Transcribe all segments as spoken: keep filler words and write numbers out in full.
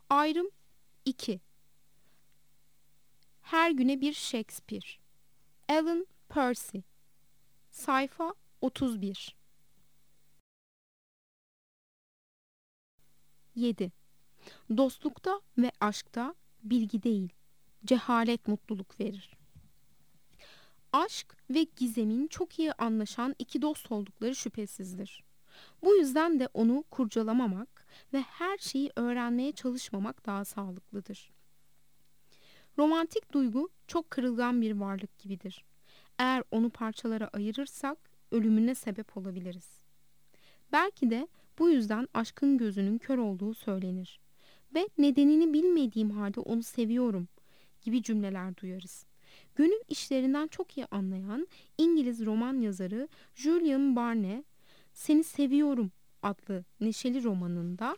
Ayrım iki. Her güne bir Shakespeare. Alan Percy. Sayfa otuz bir. yedi. Dostlukta ve aşkta bilgi değil, cehalet mutluluk verir. Aşk ve gizemin çok iyi anlaşan iki dost oldukları şüphesizdir. Bu yüzden de onu kurcalamamak ve her şeyi öğrenmeye çalışmamak daha sağlıklıdır. Romantik duygu çok kırılgan bir varlık gibidir. Eğer onu parçalara ayırırsak ölümüne sebep olabiliriz. Belki de bu yüzden aşkın gözünün kör olduğu söylenir ve nedenini bilmediğim halde onu seviyorum gibi cümleler duyarız. Gönül işlerinden çok iyi anlayan İngiliz roman yazarı Julian Barnes, Seni Seviyorum adlı neşeli romanında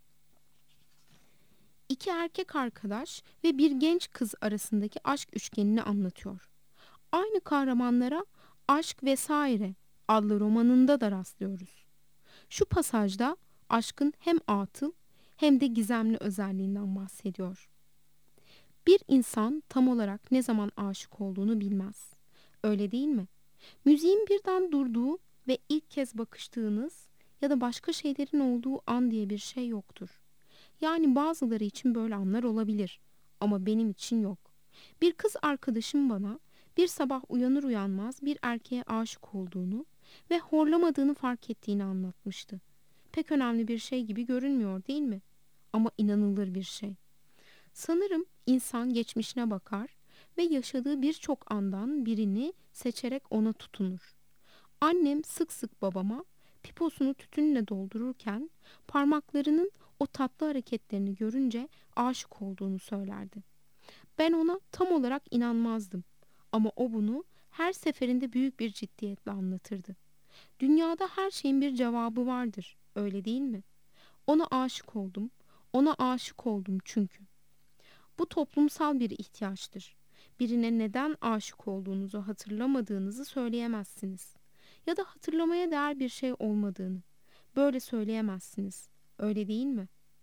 iki erkek arkadaş ve bir genç kız arasındaki aşk üçgenini anlatıyor. Aynı kahramanlara Aşk Vesaire adlı romanında da rastlıyoruz. Şu pasajda aşkın hem atıl hem de gizemli özelliğinden bahsediyor. Bir insan tam olarak ne zaman aşık olduğunu bilmez. Öyle değil mi? Müziğin birden durduğu ve ilk kez bakıştığınız ya da başka şeylerin olduğu an diye bir şey yoktur. Yani bazıları için böyle anlar olabilir ama benim için yok. Bir kız arkadaşım bana bir sabah uyanır uyanmaz bir erkeğe aşık olduğunu ve horlamadığını fark ettiğini anlatmıştı. Pek önemli bir şey gibi görünmüyor değil mi? Ama inanılır bir şey. Sanırım insan geçmişine bakar ve yaşadığı birçok andan birini seçerek ona tutunur. Annem sık sık babama piposunu tütünle doldururken parmaklarının o tatlı hareketlerini görünce aşık olduğunu söylerdi. Ben ona tam olarak inanmazdım ama o bunu her seferinde büyük bir ciddiyetle anlatırdı. Dünyada her şeyin bir cevabı vardır, öyle değil mi? Ona aşık oldum, ona aşık oldum çünkü. Bu toplumsal bir ihtiyaçtır. Birine neden aşık olduğunuzu hatırlamadığınızı söyleyemezsiniz. Ya da hatırlamaya değer bir şey olmadığını. Böyle söyleyemezsiniz. Öyle değil mi?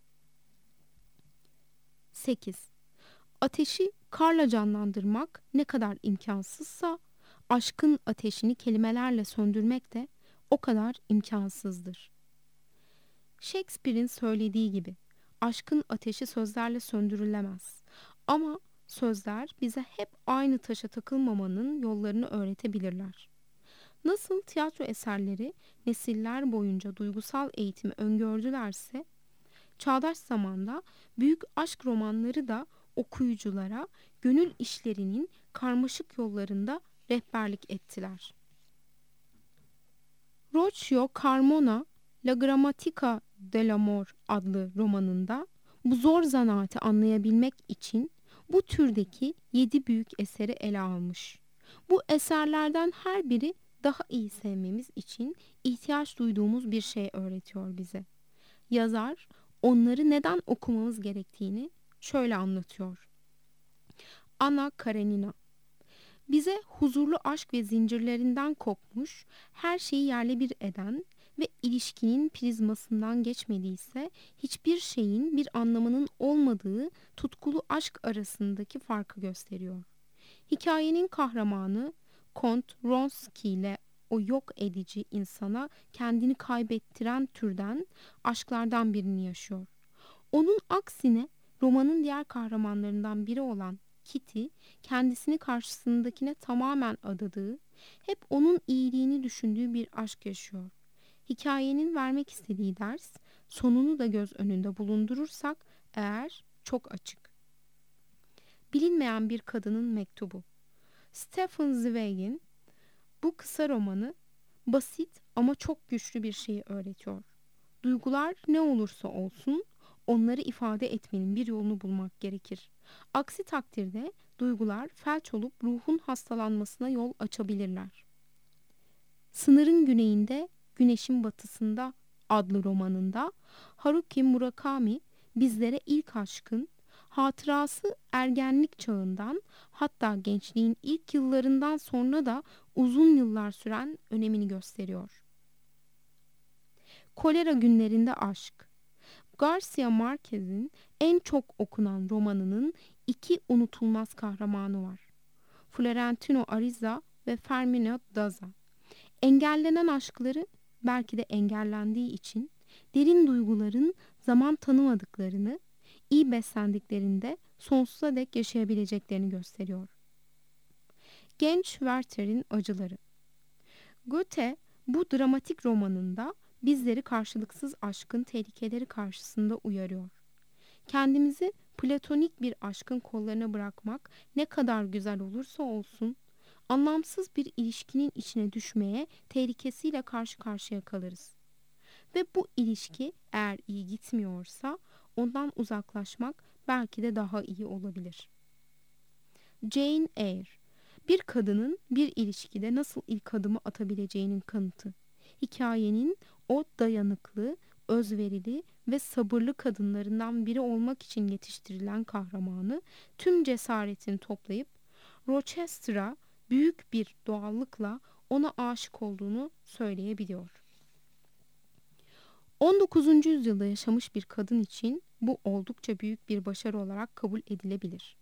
sekiz. Ateşi karla canlandırmak ne kadar imkansızsa, aşkın ateşini kelimelerle söndürmek de o kadar imkansızdır. Shakespeare'in söylediği gibi, aşkın ateşi sözlerle söndürülemez. Ama sözler bize hep aynı taşa takılmamanın yollarını öğretebilirler. Nasıl tiyatro eserleri nesiller boyunca duygusal eğitimi öngördülerse, çağdaş zamanda büyük aşk romanları da okuyuculara gönül işlerinin karmaşık yollarında rehberlik ettiler. Rocco Carmona, La Grammatica dell'Amor adlı romanında bu zor zanaati anlayabilmek için bu türdeki yedi büyük eseri ele almış. Bu eserlerden her biri daha iyi sevmemiz için ihtiyaç duyduğumuz bir şey öğretiyor bize. Yazar onları neden okumamız gerektiğini şöyle anlatıyor. Anna Karenina bize huzurlu aşk ve zincirlerinden kopmuş, her şeyi yerle bir eden ve ilişkinin prizmasından geçmediyse hiçbir şeyin bir anlamının olmadığı tutkulu aşk arasındaki farkı gösteriyor. Hikayenin kahramanı Kont Wronski ile o yok edici insana kendini kaybettiren türden aşklardan birini yaşıyor. Onun aksine romanın diğer kahramanlarından biri olan Kitty, kendisini karşısındakine tamamen adadığı, hep onun iyiliğini düşündüğü bir aşk yaşıyor. Hikayenin vermek istediği ders, sonunu da göz önünde bulundurursak eğer çok açık. Bilinmeyen bir kadının mektubu. Stephen Zweig'in bu kısa romanı basit ama çok güçlü bir şeyi öğretiyor. Duygular ne olursa olsun onları ifade etmenin bir yolunu bulmak gerekir. Aksi takdirde duygular felç olup ruhun hastalanmasına yol açabilirler. Sınırın güneyinde, güneşin batısında adlı romanında Haruki Murakami bizlere ilk aşkın, hatırası ergenlik çağından hatta gençliğin ilk yıllarından sonra da uzun yıllar süren önemini gösteriyor. Kolera günlerinde aşk. Garcia Marquez'in en çok okunan romanının iki unutulmaz kahramanı var. Florentino Ariza ve Fermín Daza. Engellenen aşkları belki de engellendiği için derin duyguların zaman tanımadıklarını, iyi beslendiklerinde sonsuza dek yaşayabileceklerini gösteriyor. Genç Werther'in acıları. Goethe bu dramatik romanında bizleri karşılıksız aşkın tehlikeleri karşısında uyarıyor. Kendimizi platonik bir aşkın kollarına bırakmak ne kadar güzel olursa olsun, anlamsız bir ilişkinin içine düşmeye tehlikesiyle karşı karşıya kalırız. Ve bu ilişki eğer iyi gitmiyorsa ondan uzaklaşmak belki de daha iyi olabilir. Jane Eyre, bir kadının bir ilişkide nasıl ilk adımı atabileceğinin kanıtı. Hikayenin o dayanıklı, özverili ve sabırlı kadınlarından biri olmak için yetiştirilen kahramanı tüm cesaretini toplayıp Rochester'a büyük bir doğallıkla ona aşık olduğunu söyleyebiliyor. on dokuzuncu yüzyılda yaşamış bir kadın için bu oldukça büyük bir başarı olarak kabul edilebilir.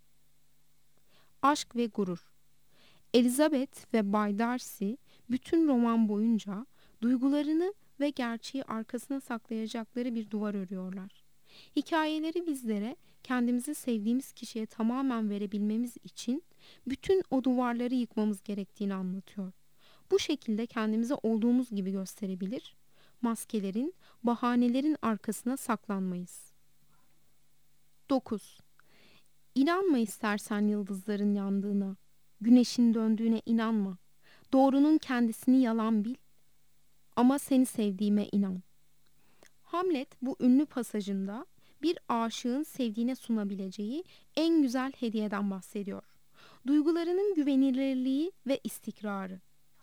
Aşk ve gurur. Elizabeth ve Bay Darcy bütün roman boyunca duygularını ve gerçeği arkasına saklayacakları bir duvar örüyorlar. Hikayeleri bizlere kendimizi sevdiğimiz kişiye tamamen verebilmemiz için bütün o duvarları yıkmamız gerektiğini anlatıyor. Bu şekilde kendimizi olduğumuz gibi gösterebilir, maskelerin, bahanelerin arkasına saklanmayız. dokuz. İnanma istersen yıldızların yandığına, güneşin döndüğüne inanma. Doğrunun kendisini yalan bil ama seni sevdiğime inan. Hamlet bu ünlü pasajında bir aşığın sevdiğine sunabileceği en güzel hediyeden bahsediyor. Duygularının güvenilirliği ve istikrarı.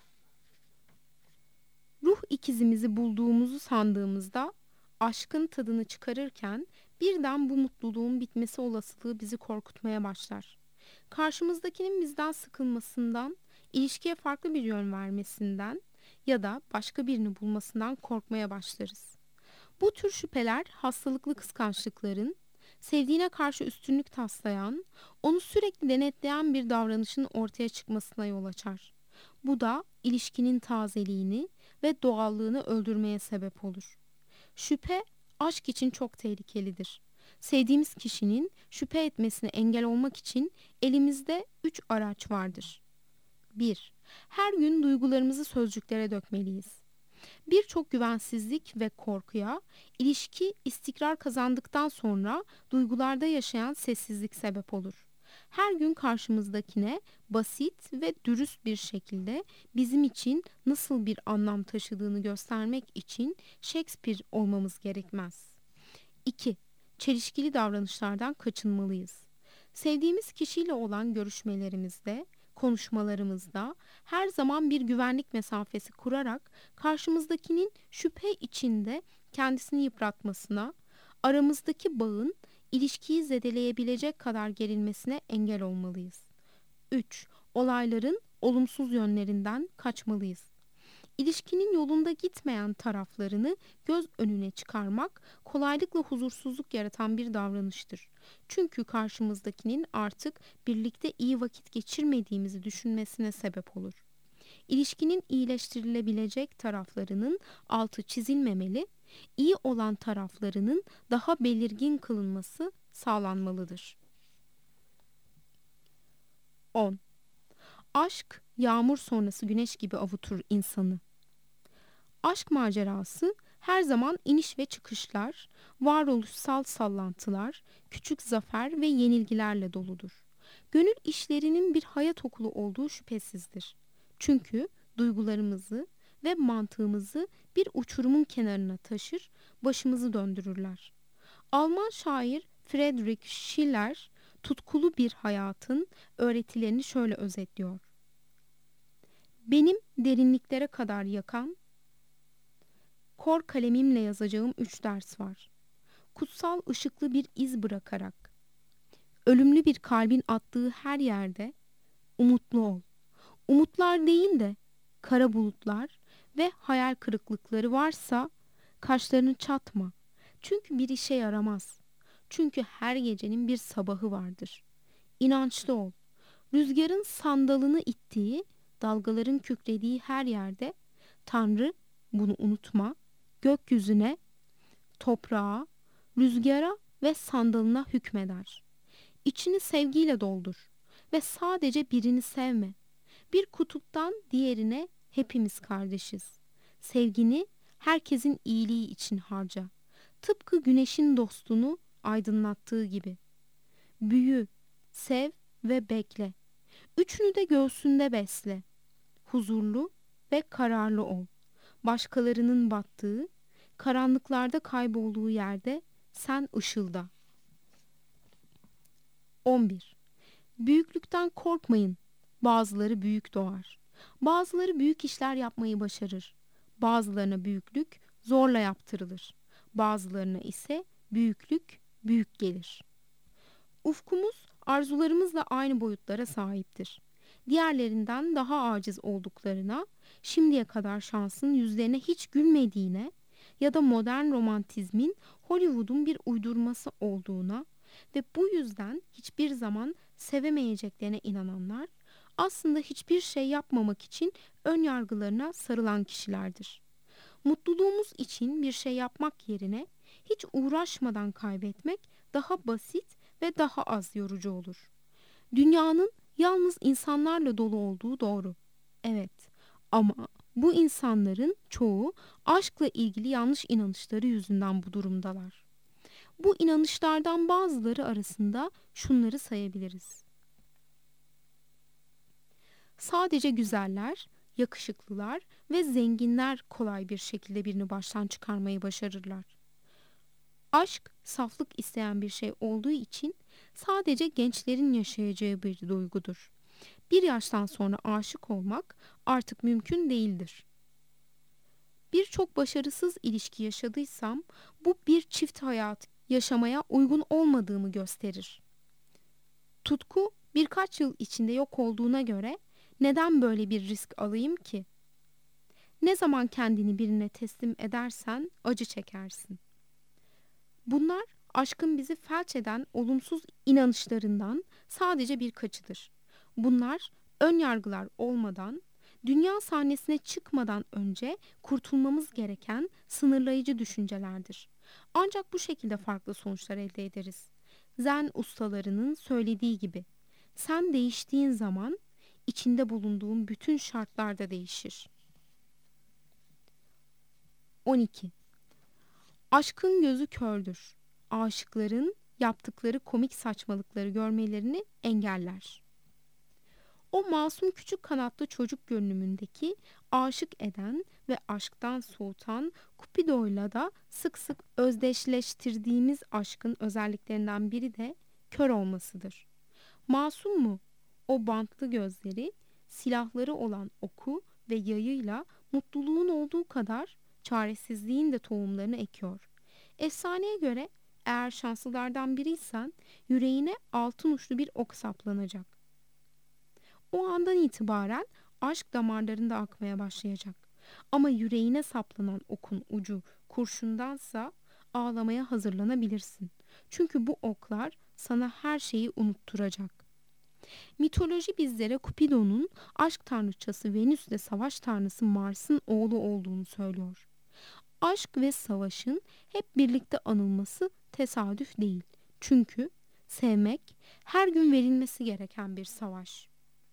Ruh ikizimizi bulduğumuzu sandığımızda aşkın tadını çıkarırken birden bu mutluluğun bitmesi olasılığı bizi korkutmaya başlar. Karşımızdakinin bizden sıkılmasından, ilişkiye farklı bir yön vermesinden ya da başka birini bulmasından korkmaya başlarız. Bu tür şüpheler hastalıklı kıskançlıkların, sevdiğine karşı üstünlük taslayan, onu sürekli denetleyen bir davranışın ortaya çıkmasına yol açar. Bu da ilişkinin tazeliğini ve doğallığını öldürmeye sebep olur. Şüphe aşk için çok tehlikelidir. Sevdiğimiz kişinin şüphe etmesine engel olmak için elimizde üç araç vardır. bir. Her gün duygularımızı sözcüklere dökmeliyiz. Birçok güvensizlik ve korkuya ilişki istikrar kazandıktan sonra duygularda yaşayan sessizlik sebep olur. Her gün karşımızdakine basit ve dürüst bir şekilde bizim için nasıl bir anlam taşıdığını göstermek için Shakespeare olmamız gerekmez. iki. Çelişkili davranışlardan kaçınmalıyız. Sevdiğimiz kişiyle olan görüşmelerimizde, konuşmalarımızda her zaman bir güvenlik mesafesi kurarak karşımızdakinin şüphe içinde kendisini yıpratmasına, aramızdaki bağın ilişkiyi zedeleyebilecek kadar gerilmesine engel olmalıyız. üç. Olayların olumsuz yönlerinden kaçmalıyız. İlişkinin yolunda gitmeyen taraflarını göz önüne çıkarmak kolaylıkla huzursuzluk yaratan bir davranıştır. Çünkü karşımızdakinin artık birlikte iyi vakit geçirmediğimizi düşünmesine sebep olur. İlişkinin iyileştirilebilecek taraflarının altı çizilmemeli, iyi olan taraflarının daha belirgin kılınması sağlanmalıdır. on. Aşk yağmur sonrası güneş gibi avutur insanı. Aşk macerası her zaman iniş ve çıkışlar, varoluşsal sallantılar, küçük zafer ve yenilgilerle doludur. Gönül işlerinin bir hayat okulu olduğu şüphesizdir. Çünkü duygularımızı ve mantığımızı bir uçurumun kenarına taşır, başımızı döndürürler. Alman şair Friedrich Schiller, tutkulu bir hayatın öğretilerini şöyle özetliyor. Benim derinliklere kadar yakan, kor kalemimle yazacağım üç ders var. Kutsal ışıklı bir iz bırakarak, ölümlü bir kalbin attığı her yerde umutlu ol. Umutlar değil de kara bulutlar ve hayal kırıklıkları varsa kaşlarını çatma. Çünkü bir işe yaramaz. Çünkü her gecenin bir sabahı vardır. İnançlı ol. Rüzgarın sandalını ittiği, dalgaların kükrediği her yerde Tanrı, bunu unutma, gökyüzüne, toprağa, rüzgara ve sandalına hükmeder. İçini sevgiyle doldur ve sadece birini sevme. Bir kutuptan diğerine hepimiz kardeşiz. Sevgini herkesin iyiliği için harca. Tıpkı güneşin dostunu aydınlattığı gibi. Büyü, sev ve bekle. Üçünü de göğsünde besle. Huzurlu ve kararlı ol. Başkalarının battığı, karanlıklarda kaybolduğu yerde sen ışılda. on bir. Büyüklükten korkmayın. Bazıları büyük doğar. Bazıları büyük işler yapmayı başarır. Bazılarına büyüklük zorla yaptırılır. Bazılarına ise büyüklük büyük gelir. Ufkumuz arzularımızla aynı boyutlara sahiptir. Diğerlerinden daha aciz olduklarına, şimdiye kadar şansın yüzlerine hiç gülmediğine ya da modern romantizmin Hollywood'un bir uydurması olduğuna ve bu yüzden hiçbir zaman sevemeyeceklerine inananlar, aslında hiçbir şey yapmamak için ön yargılarına sarılan kişilerdir. Mutluluğumuz için bir şey yapmak yerine hiç uğraşmadan kaybetmek daha basit ve daha az yorucu olur. Dünyanın yalnız insanlarla dolu olduğu doğru. Evet, ama bu insanların çoğu aşkla ilgili yanlış inanışları yüzünden bu durumdalar. Bu inanışlardan bazıları arasında şunları sayabiliriz. Sadece güzeller, yakışıklılar ve zenginler kolay bir şekilde birini baştan çıkarmayı başarırlar. Aşk, saflık isteyen bir şey olduğu için sadece gençlerin yaşayacağı bir duygudur. Bir yaştan sonra aşık olmak artık mümkün değildir. Birçok başarısız ilişki yaşadıysam bu bir çift hayat yaşamaya uygun olmadığımı gösterir. Tutku birkaç yıl içinde yok olduğuna göre neden böyle bir risk alayım ki? Ne zaman kendini birine teslim edersen acı çekersin. Bunlar aşkın bizi felç eden olumsuz inanışlarından sadece birkaçıdır. Bunlar ön yargılar olmadan, dünya sahnesine çıkmadan önce kurtulmamız gereken sınırlayıcı düşüncelerdir. Ancak bu şekilde farklı sonuçlar elde ederiz. Zen ustalarının söylediği gibi, sen değiştiğin zaman içinde bulunduğun bütün şartlar da değişir. on iki. Aşkın gözü kördür. Aşıkların yaptıkları komik saçmalıkları görmelerini engeller. O masum küçük kanatlı çocuk görünümündeki aşık eden ve aşktan soğutan Cupido'yla da sık sık özdeşleştirdiğimiz aşkın özelliklerinden biri de kör olmasıdır. Masum mu? O bantlı gözleri, silahları olan oku ve yayıyla mutluluğun olduğu kadar çaresizliğin de tohumlarını ekiyor. Efsaneye göre eğer şanslılardan biriysen yüreğine altın uçlu bir ok saplanacak. O andan itibaren aşk damarlarında akmaya başlayacak. Ama yüreğine saplanan okun ucu kurşundansa ağlamaya hazırlanabilirsin. Çünkü bu oklar sana her şeyi unutturacak. Mitoloji bizlere Cupido'nun aşk tanrıçası Venüs ile savaş tanrısı Mars'ın oğlu olduğunu söylüyor. Aşk ve savaşın hep birlikte anılması tesadüf değil. Çünkü sevmek her gün verilmesi gereken bir savaş.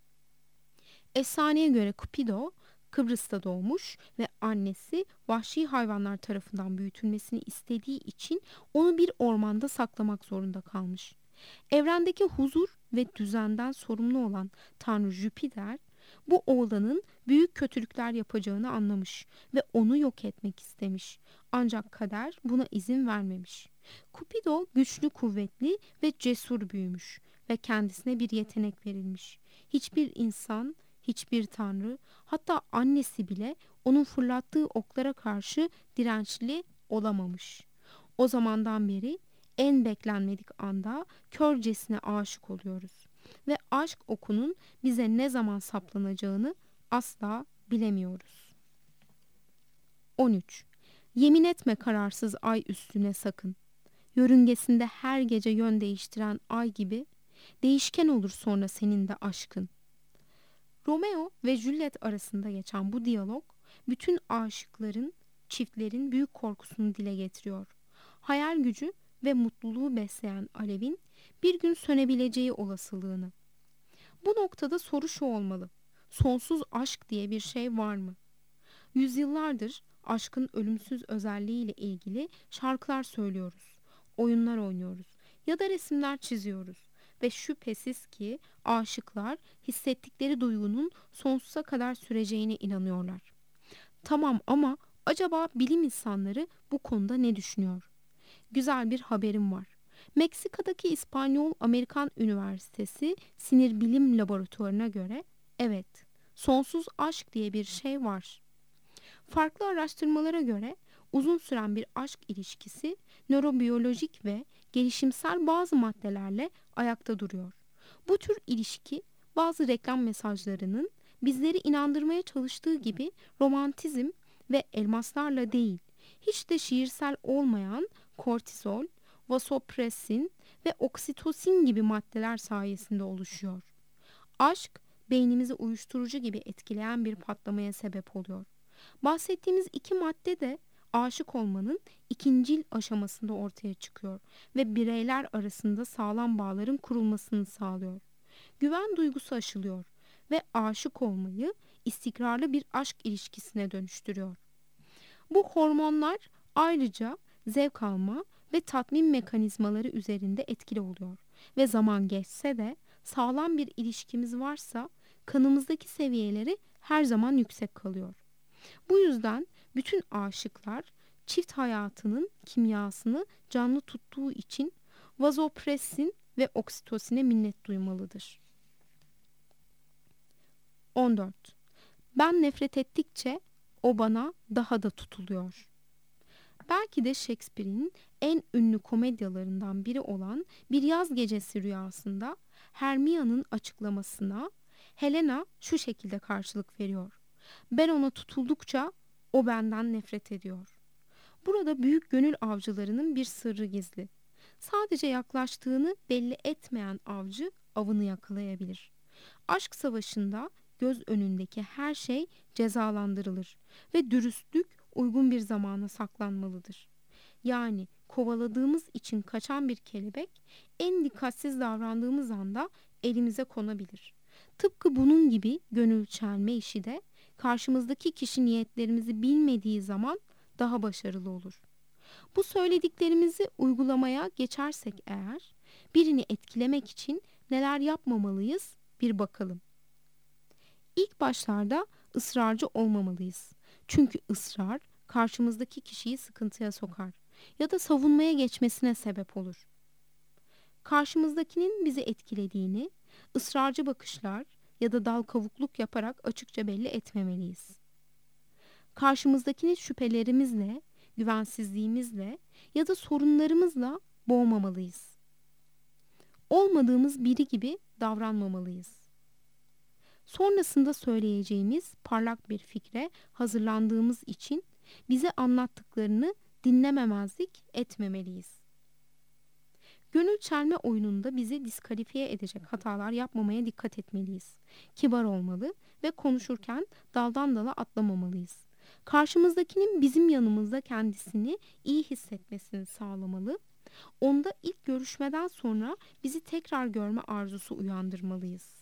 Efsaneye göre Cupido Kıbrıs'ta doğmuş ve annesi vahşi hayvanlar tarafından büyütülmesini istediği için onu bir ormanda saklamak zorunda kalmış. Evrendeki huzur ve düzenden sorumlu olan Tanrı Jüpiter bu oğlanın büyük kötülükler yapacağını anlamış ve onu yok etmek istemiş. Ancak kader buna izin vermemiş. Cupido güçlü, kuvvetli ve cesur büyümüş ve kendisine bir yetenek verilmiş. Hiçbir insan, hiçbir tanrı, hatta annesi bile onun fırlattığı oklara karşı dirençli olamamış. O zamandan beri en beklenmedik anda körcesine aşık oluyoruz ve aşk okunun bize ne zaman saplanacağını asla bilemiyoruz. on üç. Yemin etme kararsız ay üstüne sakın. Yörüngesinde her gece yön değiştiren ay gibi değişken olur sonra senin de aşkın. Romeo ve Juliet arasında geçen bu diyalog bütün aşıkların, çiftlerin büyük korkusunu dile getiriyor. Hayal gücü ve mutluluğu besleyen alevin bir gün sönebileceği olasılığını. Bu noktada soru şu olmalı: sonsuz aşk diye bir şey var mı? Yüzyıllardır aşkın ölümsüz özelliğiyle ilgili şarkılar söylüyoruz, oyunlar oynuyoruz ya da resimler çiziyoruz. Ve şüphesiz ki aşıklar hissettikleri duygunun sonsuza kadar süreceğine inanıyorlar. Tamam ama acaba bilim insanları bu konuda ne düşünüyor? Güzel bir haberim var. Meksika'daki İspanyol Amerikan Üniversitesi Sinir Bilim Laboratuvarına göre evet, sonsuz aşk diye bir şey var. Farklı araştırmalara göre uzun süren bir aşk ilişkisi nörobiyolojik ve gelişimsel bazı maddelerle ayakta duruyor. Bu tür ilişki bazı reklam mesajlarının bizleri inandırmaya çalıştığı gibi romantizm ve elmaslarla değil, hiç de şiirsel olmayan kortizol, vasopresin ve oksitosin gibi maddeler sayesinde oluşuyor. Aşk, beynimizi uyuşturucu gibi etkileyen bir patlamaya sebep oluyor. Bahsettiğimiz iki madde de aşık olmanın ikincil aşamasında ortaya çıkıyor ve bireyler arasında sağlam bağların kurulmasını sağlıyor. Güven duygusu aşılıyor ve aşık olmayı istikrarlı bir aşk ilişkisine dönüştürüyor. Bu hormonlar ayrıca zevk alma ve tatmin mekanizmaları üzerinde etkili oluyor ve zaman geçse de sağlam bir ilişkimiz varsa kanımızdaki seviyeleri her zaman yüksek kalıyor. Bu yüzden bütün aşıklar çift hayatının kimyasını canlı tuttuğu için vazopresin ve oksitosine minnet duymalıdır. on dört. Ben nefret ettikçe o bana daha da tutuluyor. Belki de Shakespeare'in en ünlü komedyalarından biri olan Bir Yaz Gecesi Rüyasında Hermia'nın açıklamasına Helena şu şekilde karşılık veriyor: ben ona tutuldukça o benden nefret ediyor. Burada büyük gönül avcılarının bir sırrı gizli. Sadece yaklaştığını belli etmeyen avcı avını yakalayabilir. Aşk savaşında göz önündeki her şey cezalandırılır ve dürüstlük uygun bir zamana saklanmalıdır. Yani kovaladığımız için kaçan bir kelebek en dikkatsiz davrandığımız anda elimize konabilir. Tıpkı bunun gibi gönül çelme işi de karşımızdaki kişi niyetlerimizi bilmediği zaman daha başarılı olur. Bu söylediklerimizi uygulamaya geçersek eğer, birini etkilemek için neler yapmamalıyız bir bakalım. İlk başlarda ısrarcı olmamalıyız. Çünkü ısrar karşımızdaki kişiyi sıkıntıya sokar ya da savunmaya geçmesine sebep olur. Karşımızdakinin bizi etkilediğini ısrarcı bakışlar ya da dal kavukluk yaparak açıkça belli etmemeliyiz. Karşımızdakini şüphelerimizle, güvensizliğimizle ya da sorunlarımızla boğmamalıyız. Olmadığımız biri gibi davranmamalıyız. Sonrasında söyleyeceğimiz parlak bir fikre hazırlandığımız için bize anlattıklarını dinlememezlik etmemeliyiz. Gönül çelme oyununda bizi diskalifiye edecek hatalar yapmamaya dikkat etmeliyiz. Kibar olmalı ve konuşurken daldan dala atlamamalıyız. Karşımızdakinin bizim yanımızda kendisini iyi hissetmesini sağlamalı. Onda ilk görüşmeden sonra bizi tekrar görme arzusu uyandırmalıyız.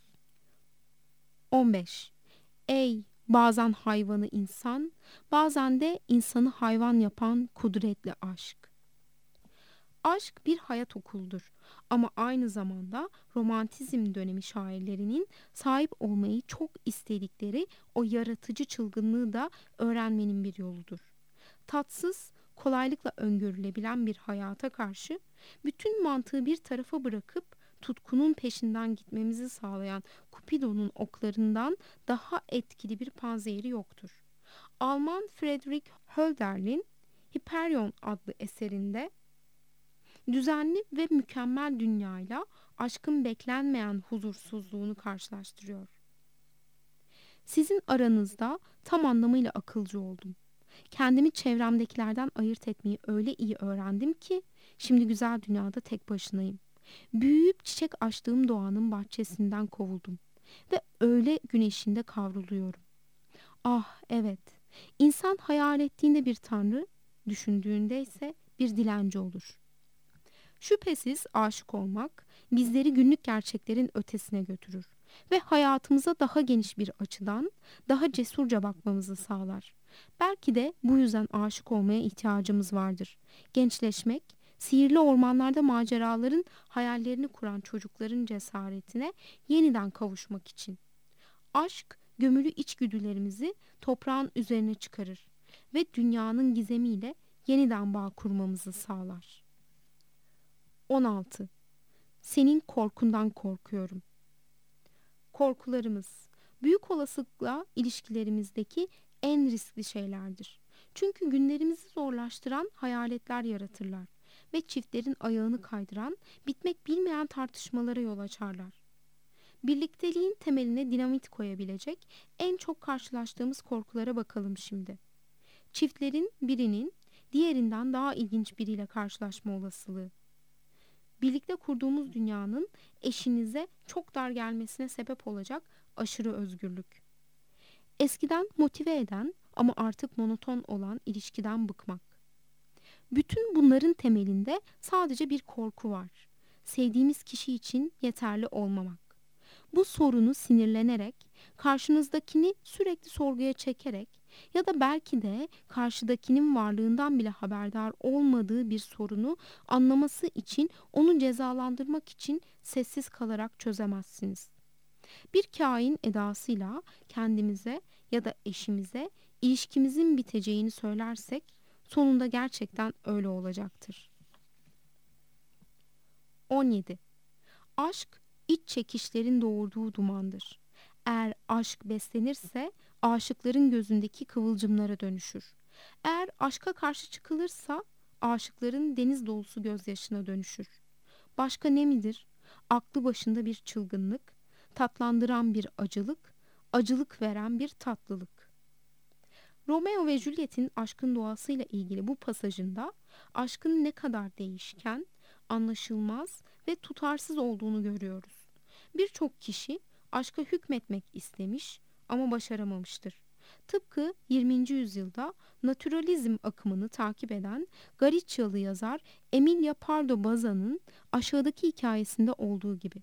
on beş. Ey bazen hayvanı insan, bazen de insanı hayvan yapan kudretli aşk. Aşk bir hayat okuludur ama aynı zamanda romantizm dönemi şairlerinin sahip olmayı çok istedikleri o yaratıcı çılgınlığı da öğrenmenin bir yoludur. Tatsız, kolaylıkla öngörülebilen bir hayata karşı bütün mantığı bir tarafa bırakıp tutkunun peşinden gitmemizi sağlayan Cupidon'un oklarından daha etkili bir panzehiri yoktur. Alman Friedrich Hölderlin Hyperion adlı eserinde düzenli ve mükemmel dünyayla aşkın beklenmeyen huzursuzluğunu karşılaştırıyor. Sizin aranızda tam anlamıyla akılcı oldum. Kendimi çevremdekilerden ayırt etmeyi öyle iyi öğrendim ki şimdi güzel dünyada tek başınayım. Büyüyüp çiçek açtığım doğanın bahçesinden kovuldum ve öğle güneşinde kavruluyorum. Ah evet, insan hayal ettiğinde bir tanrı, düşündüğünde ise bir dilenci olur. Şüphesiz aşık olmak bizleri günlük gerçeklerin ötesine götürür ve hayatımıza daha geniş bir açıdan daha cesurca bakmamızı sağlar. Belki de bu yüzden aşık olmaya ihtiyacımız vardır. Gençleşmek, sihirli ormanlarda maceraların hayallerini kuran çocukların cesaretine yeniden kavuşmak için. Aşk, gömülü içgüdülerimizi toprağın üzerine çıkarır ve dünyanın gizemiyle yeniden bağ kurmamızı sağlar. on altı. Senin korkundan korkuyorum. Korkularımız, büyük olasılıkla ilişkilerimizdeki en riskli şeylerdir. Çünkü günlerimizi zorlaştıran hayaletler yaratırlar ve çiftlerin ayağını kaydıran, bitmek bilmeyen tartışmalara yol açarlar. Birlikteliğin temeline dinamit koyabilecek en çok karşılaştığımız korkulara bakalım şimdi. Çiftlerin birinin diğerinden daha ilginç biriyle karşılaşma olasılığı. Birlikte kurduğumuz dünyanın eşinize çok dar gelmesine sebep olacak aşırı özgürlük. Eskiden motive eden ama artık monoton olan ilişkiden bıkmak. Bütün bunların temelinde sadece bir korku var. Sevdiğimiz kişi için yeterli olmamak. Bu sorunu sinirlenerek, karşınızdakini sürekli sorguya çekerek ya da belki de karşıdakinin varlığından bile haberdar olmadığı bir sorunu anlaması için onu cezalandırmak için sessiz kalarak çözemezsiniz. Bir kain edasıyla kendimize ya da eşimize ilişkimizin biteceğini söylersek sonunda gerçekten öyle olacaktır. on yedi. Aşk iç çekişlerin doğurduğu dumandır. Eğer aşk beslenirse aşıkların gözündeki kıvılcımlara dönüşür. Eğer aşka karşı çıkılırsa aşıkların deniz dolusu gözyaşına dönüşür. Başka ne midir? Aklı başında bir çılgınlık, tatlandıran bir acılık, acılık veren bir tatlılık. Romeo ve Juliet'in aşkın doğasıyla ilgili bu pasajında aşkın ne kadar değişken, anlaşılmaz ve tutarsız olduğunu görüyoruz. Birçok kişi aşka hükmetmek istemiş ama başaramamıştır. Tıpkı yirminci yüzyılda naturalizm akımını takip eden Galicyalı yazar Emilia Pardo Bazan'ın aşağıdaki hikayesinde olduğu gibi.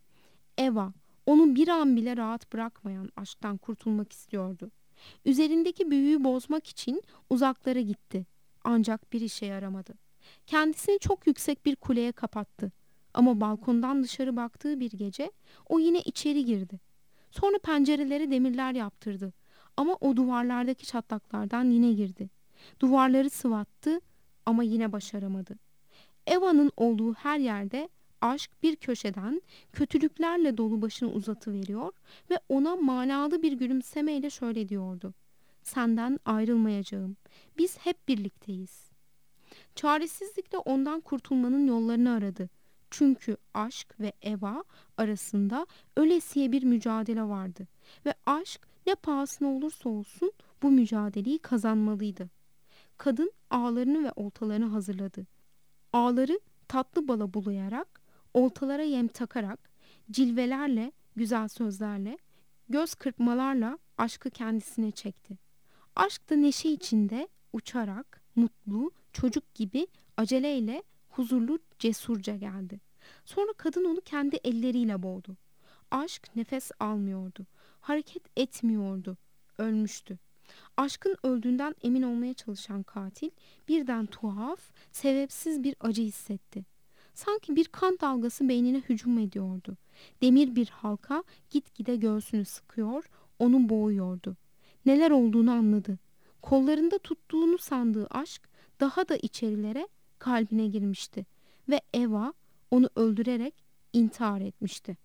Eva, onu bir an bile rahat bırakmayan aşktan kurtulmak istiyordu. Üzerindeki büyüyü bozmak için uzaklara gitti. Ancak bir işe yaramadı. Kendisini çok yüksek bir kuleye kapattı. Ama balkondan dışarı baktığı bir gece o yine içeri girdi. Sonra pencerelere demirler yaptırdı. Ama o duvarlardaki çatlaklardan yine girdi. Duvarları sıvattı ama yine başaramadı. Eva'nın olduğu her yerde aşk bir köşeden kötülüklerle dolu başını uzatıveriyor ve ona manalı bir gülümsemeyle şöyle diyordu. Senden ayrılmayacağım. Biz hep birlikteyiz. Çaresizlikle ondan kurtulmanın yollarını aradı. Çünkü aşk ve Eva arasında ölesiye bir mücadele vardı. Ve aşk ne pahasına olursa olsun bu mücadeleyi kazanmalıydı. Kadın ağlarını ve oltalarını hazırladı. Ağları tatlı bala bulayarak, oltalara yem takarak, cilvelerle, güzel sözlerle, göz kırpmalarla aşkı kendisine çekti. Aşk da neşe içinde uçarak, mutlu, çocuk gibi aceleyle, huzurlu, cesurca geldi. Sonra kadın onu kendi elleriyle boğdu. Aşk nefes almıyordu, hareket etmiyordu, ölmüştü. Aşkın öldüğünden emin olmaya çalışan katil birden tuhaf, sebepsiz bir acı hissetti. Sanki bir kan dalgası beynine hücum ediyordu. Demir bir halka gitgide göğsünü sıkıyor, onu boğuyordu. Neler olduğunu anladı. Kollarında tuttuğunu sandığı aşk daha da içerilere, kalbine girmişti. Ve Eva onu öldürerek intihar etmişti.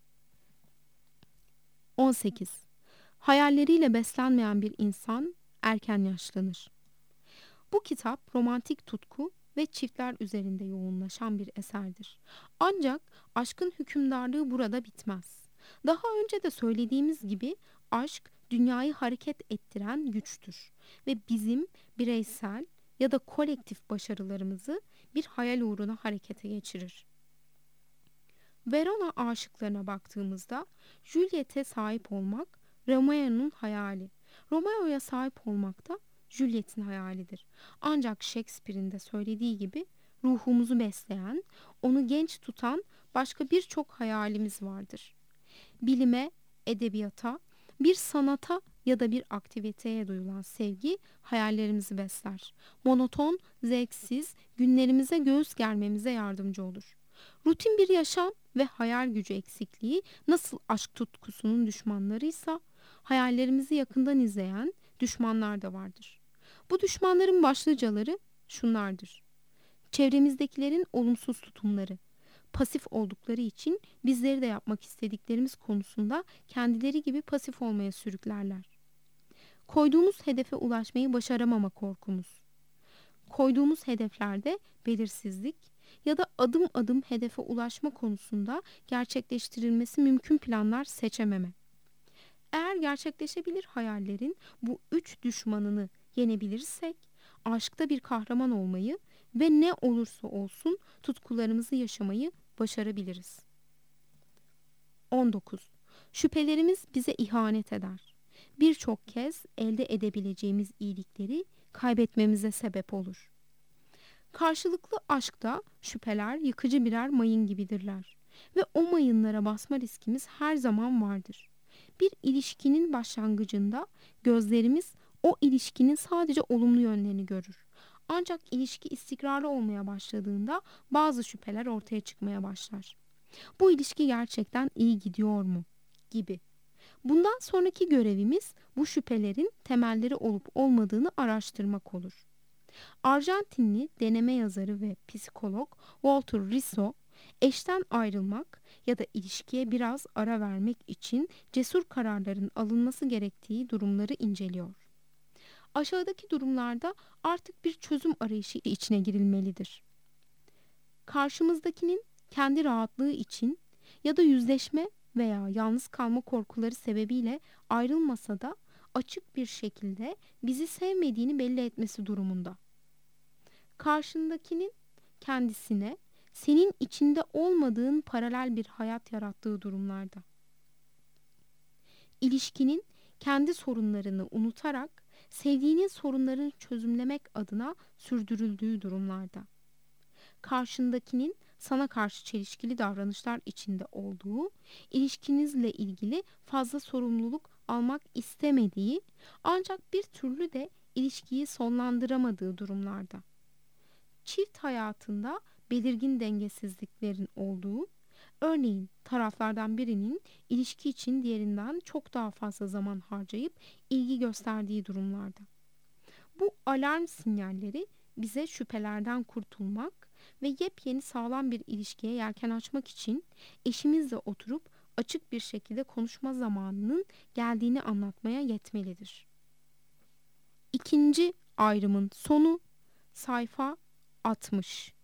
on sekiz. Hayalleriyle beslenmeyen bir insan erken yaşlanır. Bu kitap romantik tutku ve çiftler üzerinde yoğunlaşan bir eserdir. Ancak aşkın hükümdarlığı burada bitmez. Daha önce de söylediğimiz gibi aşk dünyayı hareket ettiren güçtür. ve bizim bireysel ya da kolektif başarılarımızı bir hayal uğruna harekete geçirir. Verona aşıklarına baktığımızda Juliet'e sahip olmak Romeo'nun hayali. Romeo'ya sahip olmak da Juliet'in hayalidir. Ancak Shakespeare'in de söylediği gibi ruhumuzu besleyen, onu genç tutan başka birçok hayalimiz vardır. Bilime, edebiyata, bir sanata ya da bir aktiviteye duyulan sevgi hayallerimizi besler. Monoton, zevksiz günlerimize göğüs germemize yardımcı olur. Rutin bir yaşam ve hayal gücü eksikliği nasıl aşk tutkusunun düşmanlarıysa, hayallerimizi yakından izleyen düşmanlar da vardır. Bu düşmanların başlıcaları şunlardır: çevremizdekilerin olumsuz tutumları, pasif oldukları için bizleri de yapmak istediklerimiz konusunda kendileri gibi pasif olmaya sürüklerler. Koyduğumuz hedefe ulaşmayı başaramama korkumuz. Koyduğumuz hedeflerde belirsizlik ya da adım adım hedefe ulaşma konusunda gerçekleştirilmesi mümkün planlar seçememe. Eğer gerçekleşebilir hayallerin bu üç düşmanını yenebilirsek, aşkta bir kahraman olmayı ve ne olursa olsun tutkularımızı yaşamayı başarabiliriz. on dokuz. Şüphelerimiz bize ihanet eder. Birçok kez elde edebileceğimiz iyilikleri kaybetmemize sebep olur. Karşılıklı aşkta şüpheler yıkıcı birer mayın gibidirler ve o mayınlara basma riskimiz her zaman vardır. Bir ilişkinin başlangıcında gözlerimiz o ilişkinin sadece olumlu yönlerini görür. Ancak ilişki istikrarlı olmaya başladığında bazı şüpheler ortaya çıkmaya başlar. Bu ilişki gerçekten iyi gidiyor mu? Gibi. Bundan sonraki görevimiz bu şüphelerin temelleri olup olmadığını araştırmak olur. Arjantinli deneme yazarı ve psikolog Walter Rizzo, eşten ayrılmak ya da ilişkiye biraz ara vermek için cesur kararların alınması gerektiği durumları inceliyor. Aşağıdaki durumlarda artık bir çözüm arayışı içine girilmelidir. Karşımızdakinin kendi rahatlığı için ya da yüzleşme veya yalnız kalma korkuları sebebiyle ayrılmasa da açık bir şekilde bizi sevmediğini belli etmesi durumunda. Karşındakinin kendisine senin içinde olmadığın paralel bir hayat yarattığı durumlarda. İlişkinin kendi sorunlarını unutarak sevdiğinin sorunlarını çözümlemek adına sürdürüldüğü durumlarda. Karşındakinin sana karşı çelişkili davranışlar içinde olduğu, ilişkinizle ilgili fazla sorumluluk almak istemediği, ancak bir türlü de ilişkiyi sonlandıramadığı durumlarda. Çift hayatında belirgin dengesizliklerin olduğu, örneğin taraflardan birinin ilişki için diğerinden çok daha fazla zaman harcayıp ilgi gösterdiği durumlarda. Bu alarm sinyalleri bize şüphelerden kurtulmak ve yepyeni sağlam bir ilişkiye yelken açmak için eşimizle oturup açık bir şekilde konuşma zamanının geldiğini anlatmaya yetmelidir. İkinci ayrımın sonu sayfa altmış.